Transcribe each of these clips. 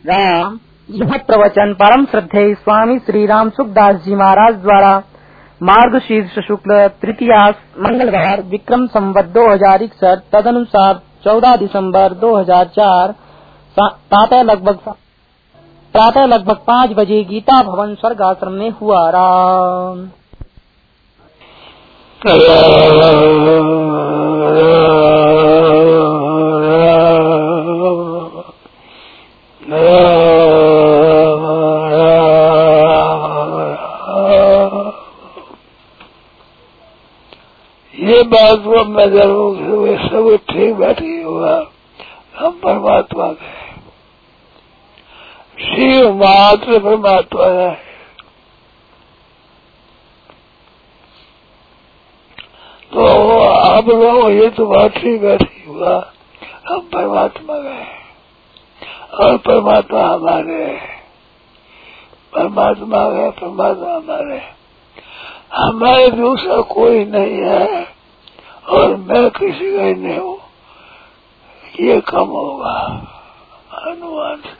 राम। यह प्रवचन परम श्रद्धेय स्वामी श्री राम सुखदास जी महाराज द्वारा मार्गशीर्ष शुक्ल तृतीयास मंगलवार विक्रम संवत 2061 तदनुसार 14 दिसंबर 2004 प्रातः लगभग 5 बजे गीता भवन स्वर्ग आश्रम में हुआ। राम। ये बात वो मैं जरूर सब ठीक बैठी हुआ। हम परमात्मा के शिव मात्र परमात्मा है। तो आप लोग ये तो बात ठीक बैठी हुआ। हम परमात्मा गए और परमात्मा हमारे, परमात्मा गए परमात्मा हमारे, हमारे दूसरा कोई नहीं है और मैं किसी का ही नहीं हूँ। ये कम होगा अनुमान से।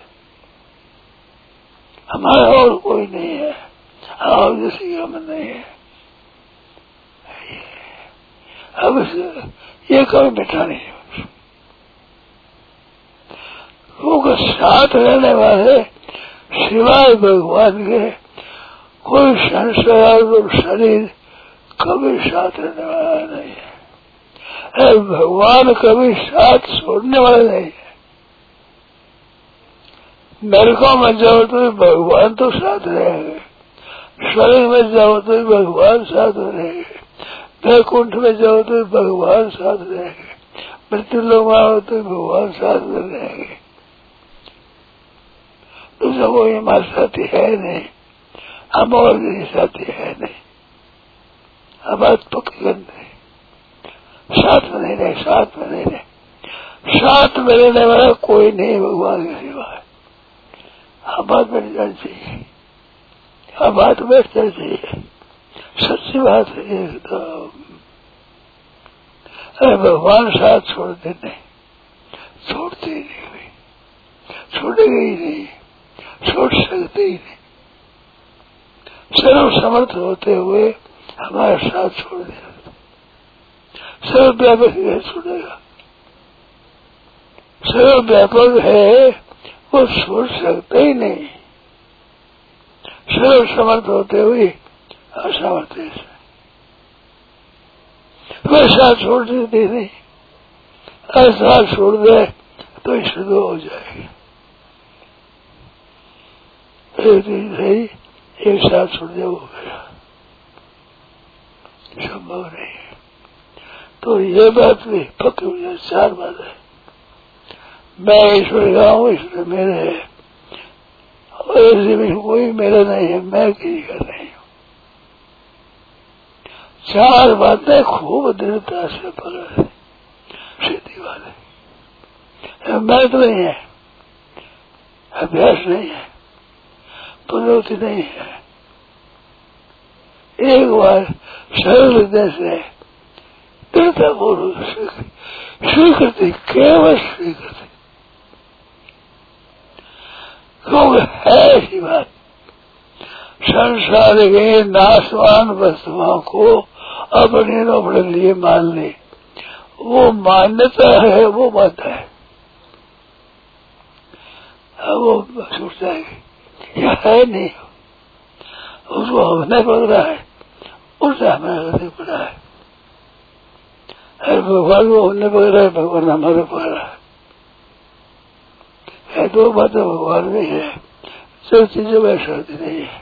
हमारा और कोई नहीं है और किसी हम नहीं है। अब ये कभी मिटा नहीं है। लोग साथ रहने वाले सिवाय भगवान के कोई संसार और शरीर कभी साथ रहने वाला नहीं है। भगवान कभी साथ छोड़ने वाला नहीं है। नरकों में जाओ तो भगवान तो साथ रहेंगे, स्वर्ग में जाओ तो भगवान साथ रहेंगे, वैकुंठ में जाओ तो भगवान साथ रहेंगे, मृत्यु लोग में आओ तो भगवान साथ रहेंगे। दूसरा कोई हमारे साथी है नहीं, हम और भी साथी है नहीं। अब बात पक्की करते साथ में नहीं रहे, साथ में नहीं रहे, साथ में रहने वाला कोई नहीं भगवान के सिवाय। अब बात बैठ जानी चाहिए, अब बात बैठ जानी चाहिए। सच्ची बात है एकदम। अरे भगवान साथ छोड़ते नहीं, छोड़ते ही नहीं, छोड़ेंगे ही नहीं, छोड़ सकते ही नहीं। सर्व समर्थ होते हुए हमारे साथ छोड़ दिया। सर्व व्यापक है, छोड़ेगा। सर्व व्यापक है, वो छोड़ सकते ही नहीं। सर्व समर्थ होते हुए असमर्थ वैसा छोड़ देते नहीं। ऐसा छोड़ दे तो शुद्ध हो जाएगा। एक दिन सही एक साथ छोड़ दे, वो गया, संभव नहीं है। तो ये बात भी पक्की हो जाए। 4 बात है, मैं ईश्वर का हूँ, ईश्वर मेरे है और ऐसे भी कोई मेरा नहीं है, मैं किसी का नहीं हूँ। 4 बातें खूब दृढ़ता से पकड़ सीधी वाले। मैं तो नहीं है, अभ्यास नहीं है, प्रवृत्ति नहीं है। एक बार सरल हृदय से दृढ़ता पूर्वक स्वीकृति, केवल स्वीकृति, क्योंकि है ऐसी बात। संसार के नाशवान वस्तुओं को अपने लिए मान ले, वो मान्यता है, वो बात है। अब वो सोचता है यह है नहीं, उसको हमने पकड़ा है, उससे हमें पकड़ा है। भगवान को हमने पकड़ा है, भगवान हमारे पकड़ा है। 2 बातें भगवान में है, सब चीजों में शक्ति नहीं है।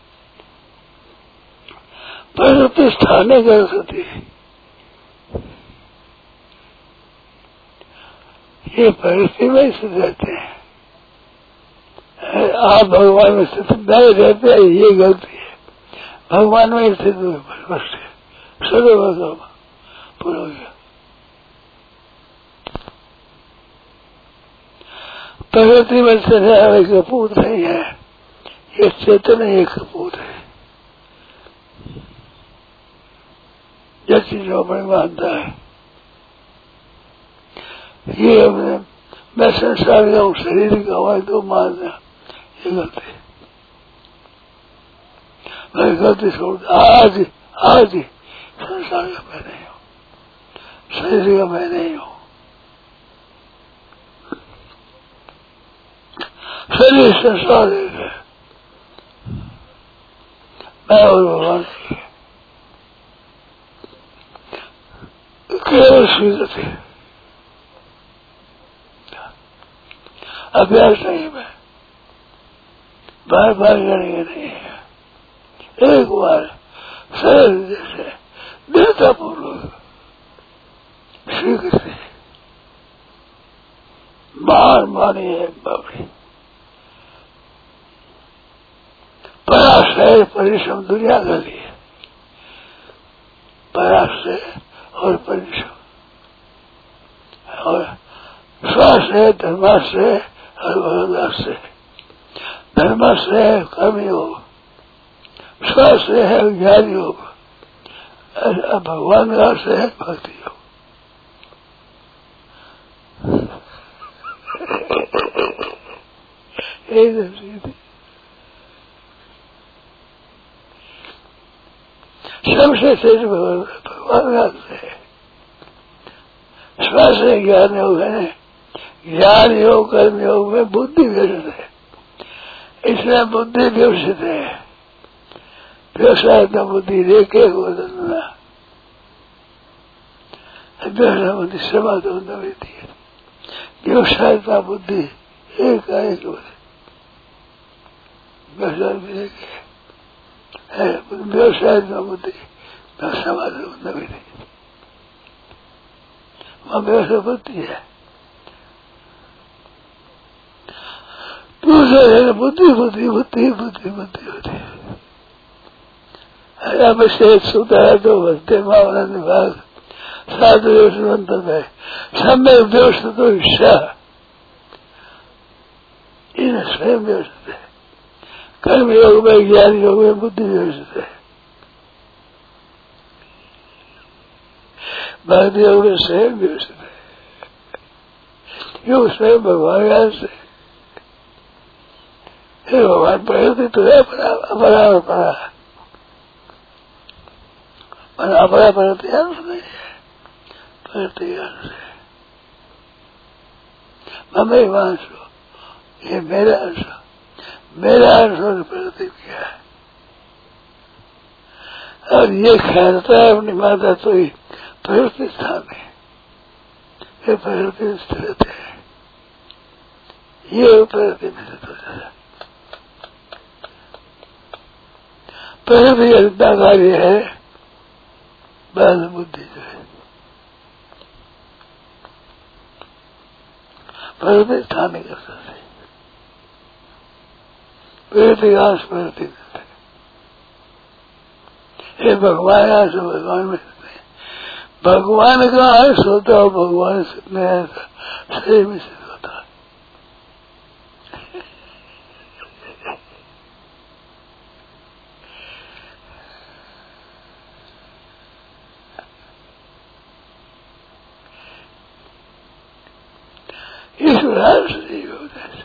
प्रकृति स्थानीय कर सकती है, ये प्रकृति में स्थित रहते हैं। आप भगवान में स्थित नहीं रहते, ये गलती है। भगवान में स्थित हुए सदैव पूरा हो गया। प्रकृति में से एक कपूत नहीं है, ये चेतन एक कपूत है। जैसी जो अपने मानता है, ये अपने मैं संसार का हूँ, शरीर का हुआ तो मानना ये गलती। मैं गलती छोड़ आज ही संसार का मैं नहीं हूँ, शरीर का मैं नहीं हूँ। शरीर संसार है, मैं और भगवान केवल स्वीकृति, अभ्यास नहीं है, बार बार करेंगे नहीं है। एक बार सरल जैसे दृढ़ता पूर्वक स्वीकृति महान मानी है बाबरी। पराश्रय परिश्रम दुनिया का लिए, पराश्रय और परिश्रम, और स्वाश्रय धर्माश्रय और भगवदाश्रय। धर्माश्रय कर्मयोग, स्वाश्रय है ज्ञान योग, भगवान का आश्रय है भक्ति योग। एकदम सीधी सबसे श्रेष्ठ भगवान का आश्रय है। स्वाश्रय ज्ञान योग है, ज्ञान योग कर्म योग में बुद्धि व्यस्त है, इसलिए बुद्धि व्यवस्थित है। व्यवसायता बुद्धि रेखे को बदलना, व्यवसाय बुद्धि समाधान रहती है। व्यवसायता बुद्धि एक व्यवसाय है, व्यवसाय बुद्धि समाधान भी नहीं, वहां व्यवसाय बुद्धि है। दूसरे बुद्धि बुद्धि बुद्धि बुद्धि बुद्धि होती है। अभिषेक सुधा तो भक्ति मावनंद विभाग साधु व्यवस्थित है, सम्यक व्यवस्थित तो ईर्षा इन स्वयं व्यवस्थित है। कर्म योग में ज्ञान योग में बुद्धि व्यवस्थित है। भक्ति योग में स्वयं व्यवस्थित है। योग स्वयं भगवान से भगवान प्रकृति तो है बराबर पड़ा, पर अपना प्रकृति अंश नहीं है, प्रकृति अंश है। ममे वांश हो, ये मेरा अंश, मेरा अंश और प्रकृति क्या है। और ये खेलता है अपनी माता तो ही प्रकृति स्थान है, ये प्रकृति स्थित है, ये प्रकृति में स्थित हो जाता है। प्रकृति जितना कार्य है, बाल बुद्धि जो है प्रकृति स्थान नहीं कर सकते। प्रकृति आस प्रकृति करते, ये भगवान आस भगवान में भगवान का अंश होता है, भगवान में शरीर में सिद्ध होता है। ईश्वर जीव होता है,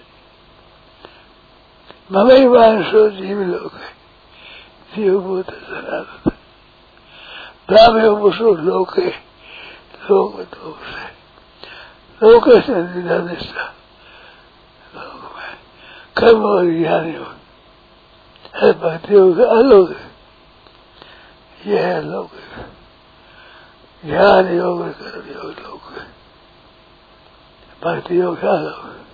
ममई वांशो जीव लोग है, जीव भूत सनातन ब्राह्मण पुरुषो लोके, लोक दोष है, लोक से निष्ठा, लोक में कर्म और ज्ञान योग है, भक्ति योग अलोक है, यह है लोक, ज्ञान योग और कर्म योग लोक है, भक्ति योग अलोक है।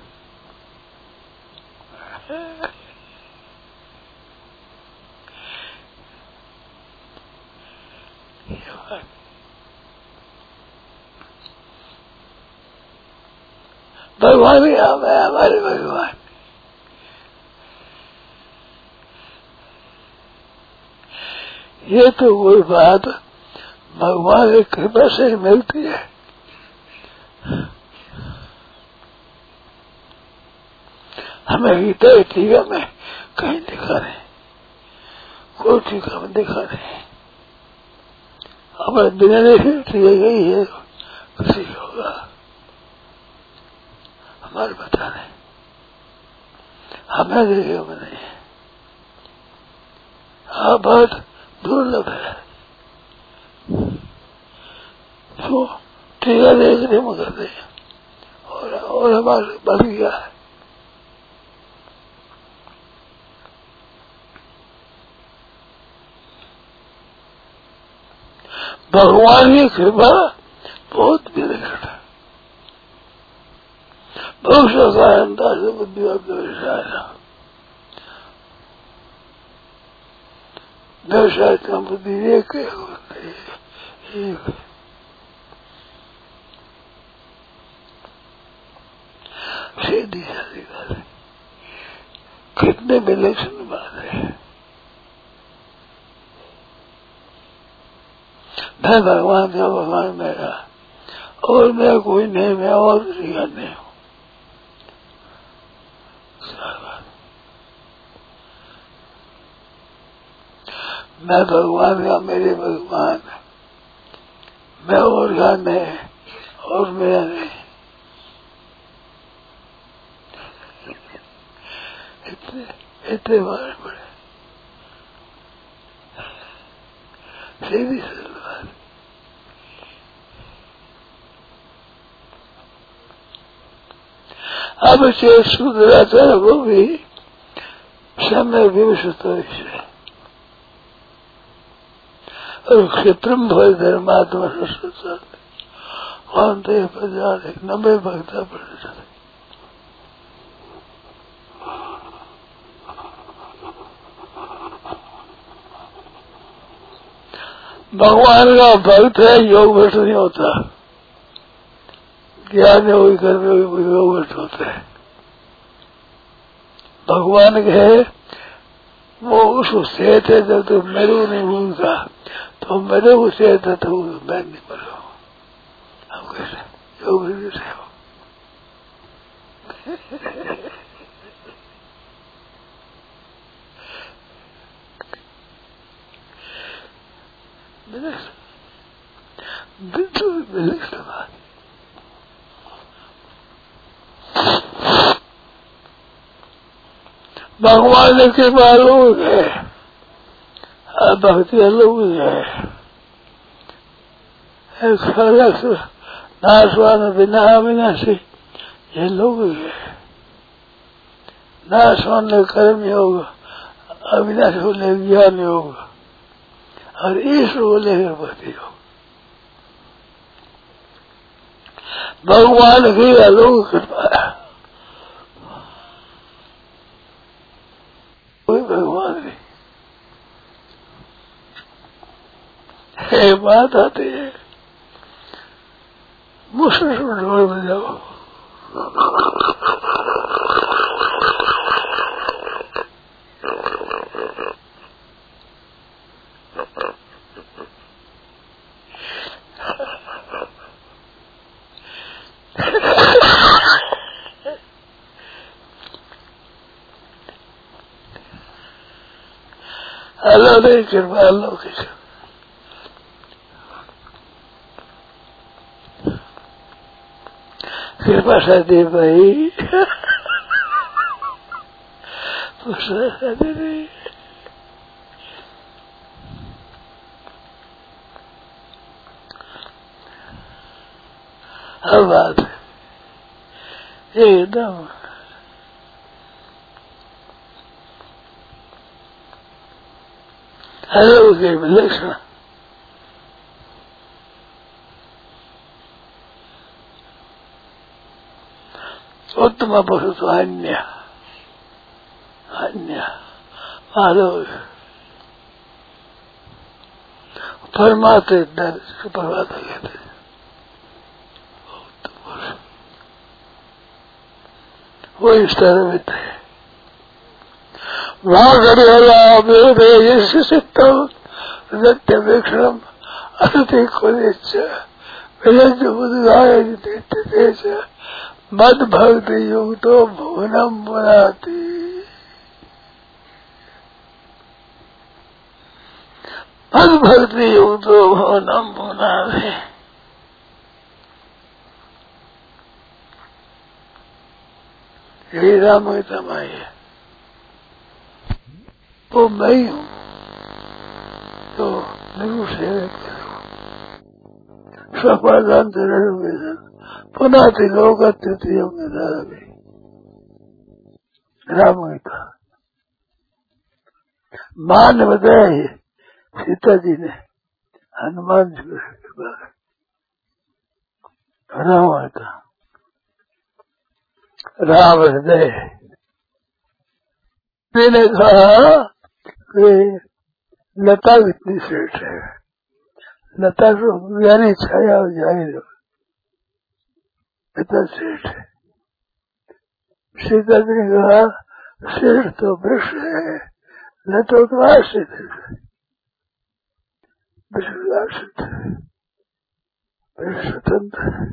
भगवान ही हम है, हमारे भगवान। ये तो वो बात भगवान की कृपा से मिलती है। हमें गीता टीका में कहीं दिखा नहीं, कोई टीका में दिखा नहीं, हमारे बिना नहीं टीका गई है, किसी होगा हमारे पता नहीं, हमें देखे में नहीं है। हाँ, बहुत दुर्लभ है। तो टीका देखने में कर दे और हमारे बन गया है। भगवान की कृपा बहुत विलक्षण है। भविष्यता से बुद्धि व्यवसाय का बुद्धि एक सीधी साधी बात है। कितने विलक्षण बात है। मैं भगवान का, भगवान मेरा, और मेरा कोई नहीं, मैं और किसी का नहीं हूँ। मैं भगवान का, मेरे भगवान, मैं और का नहीं, और मेरा नहीं। इतने बड़े बड़े सीधी सरल बात। अब चेत शुद्ध वो भी समय विवशत है। और क्षेत्रम भय धर्मात्मा कौन थे 90 भक्ता पड़। भगवान का भक्त है, योग भ्रष्ट नहीं होता। ज्ञान है वही कर्म योग भ्रष्ट होता है। भगवान के है वो उसको सेहत है। जब तक मेरे नहीं भूलता तो मेरे को सेहत है, तो मैं नहीं मरो। हम कैसे योग भ्रष्ट है। बिल्कुल विलक्षण बात। भगवान के लोग है, भक्ति लोग है। नाशवान बिना अविनाशी, ये लोग है। नाशवान कर्म योग, अविनाशी को लेकर ज्ञान योग, और ईश्वर को लेकर भक्ति योग। भगवान की अलौकिक कृपा है। कोई भगवान नहीं। एक बात आती है, मुश्किल से ढोल बजाओ, अलौकिक कृपा, अलौकिक कृपा साधी भाई। हर बात एकदम अलौकिक विलक्षण। उत्तम पशु तो अन्य अन्य अलौकिक परमात्मा परमात्मा कहते हैं। वो इस तरह में है। नृत्य वीक्षण अति कुलिच मद भक्ति युक्तो भुवनम पुनाति। मद भक्ति युक्तो भुवनम पुनाति। यही रामगीता माई है। वो मैं ही हूँ तो निर्विषेक स्वपादांतरण पुनः तिलोक तृतीय रामगीता मां ने बताया है, सीता जी ने हनुमान जी के बारे रामगीता राम हृदय। मैंने कहा कि लता कितनी श्रेष्ठ है, लता को ज्ञानी छाया हो जाए इतना श्रेष्ठ है। सीता जी ने कहा श्रेष्ठ तो वृक्ष है, लता तो आश्रित है, वृक्ष आश्रित है, वृक्ष स्वतंत्र है।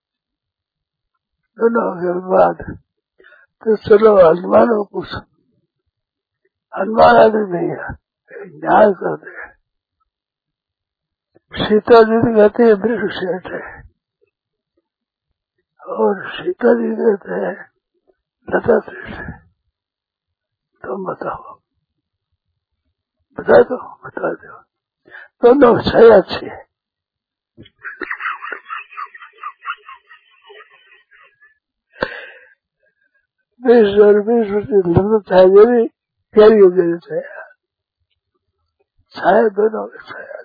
दोनों के बाद तो चलो हनुमान को पूछो, हनुमान आदि नहीं है, न्याय करते हैं। सीता जी कहते हैं वृक्ष श्रेष्ठ है और सीता जी कहते हैं लता श्रेष्ठ है। तुम बताओ, बता दो, बता दो। दोनों छाया अच्छी है। विश्व छाया प्यारी हो गई छाया, छाया दोनों की छाया।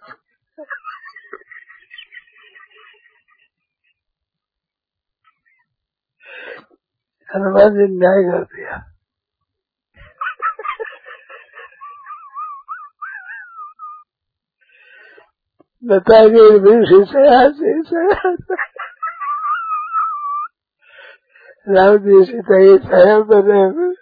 हनुमान जी न्याय कर दिया। बता के राम जी सीता ये छाया पर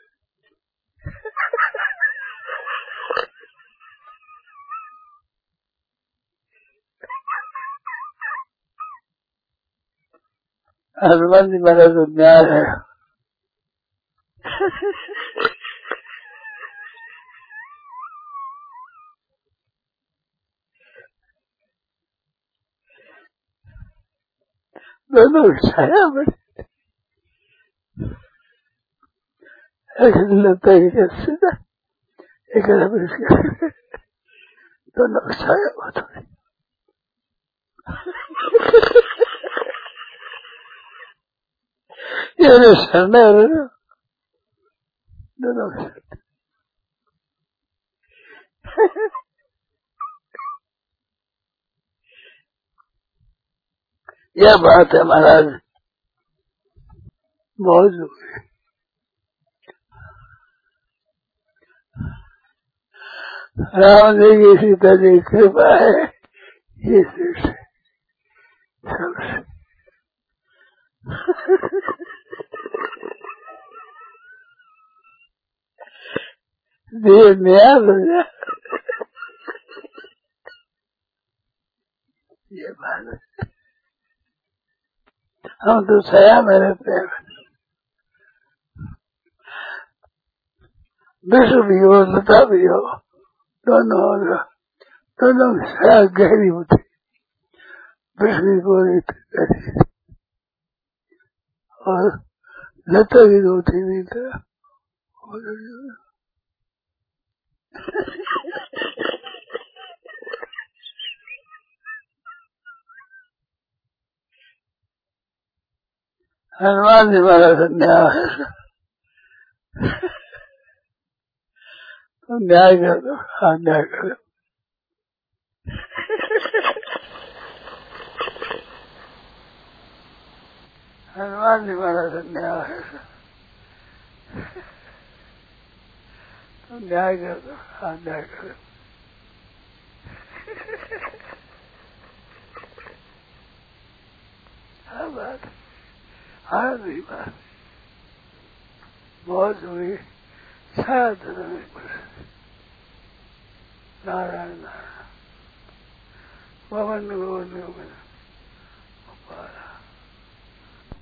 हनुमान जी मेरा तो न्याय है। दोनों छाया बड़ी एक लता सीधा एक दोनों छाया बहुत बड़ी। ये शरण दोनों यह बात है महाराज, बहुत जरूरी। राम जी की सीता जी की कृपा है, ये श्रेष्ठ सबसे। देव न्याय हो जाए, ये बात है। हम तो छाया में रहते हैं, विश्व भी हो लता भी हो, दोनों की छाया गहरी होती, विश्व को गहरी और लता की होती नहीं था। हनुमान जी महाराज न्याय है, तो न्याय कर दो। हाँ न्याय कर दो। हनुमान जी महाराज न्याय है, तो न्याय कर दो। हाँ न्याय कर दो। हाँ बात, हाँ नहीं बात बहुत हुई। छाया नारायण नारायण भवन